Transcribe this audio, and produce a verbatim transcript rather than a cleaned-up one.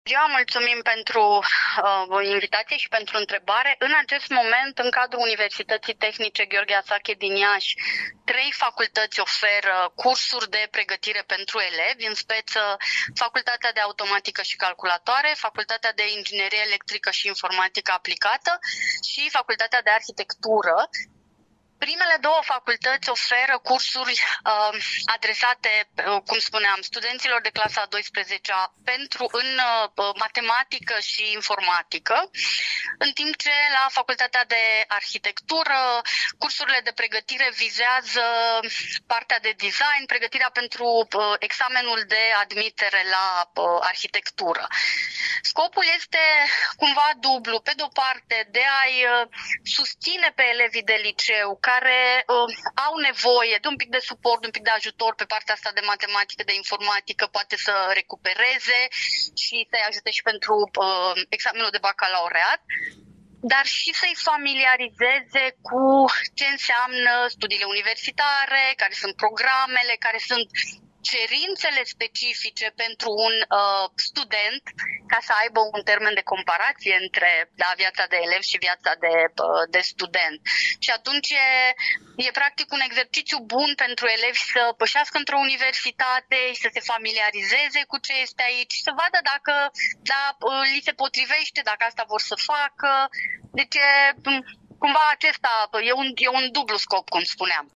Ziua, mulțumim pentru uh, invitație și pentru întrebare. În acest moment, în cadrul Universității Tehnice Gheorghe Asache din Iași, trei facultăți oferă cursuri de pregătire pentru elevi, în speță Facultatea de Automatică și Calculatoare, Facultatea de Inginerie Electrică și Informatică Aplicată și Facultatea de Arhitectură. Primele două facultăți oferă cursuri uh, adresate, uh, cum spuneam, studenților de clasa a douăsprezecea pentru în uh, matematică și informatică, în timp ce la Facultatea de Arhitectură cursurile de pregătire vizează partea de design, pregătirea pentru uh, examenul de admitere la uh, arhitectură. Scopul este cumva dublu. Pe de-o parte, de a-i uh, susține pe elevii de liceu care uh, au nevoie de un pic de suport, un pic de ajutor pe partea asta de matematică, de informatică, poate să recupereze și să-i ajute și pentru uh, examenul de bacalaureat, dar și să-i familiarizeze cu ce înseamnă studiile universitare, care sunt programele, care sunt cerințele specifice pentru un uh, student, ca să aibă un termen de comparație între da, viața de elev și viața de, uh, de student. Și atunci e, e practic un exercițiu bun pentru elevi să pășească într-o universitate și să se familiarizeze cu ce este aici, să vadă dacă da, uh, li se potrivește, dacă asta vor să facă. Deci e, cumva acesta e un, e un dublu scop, cum spuneam.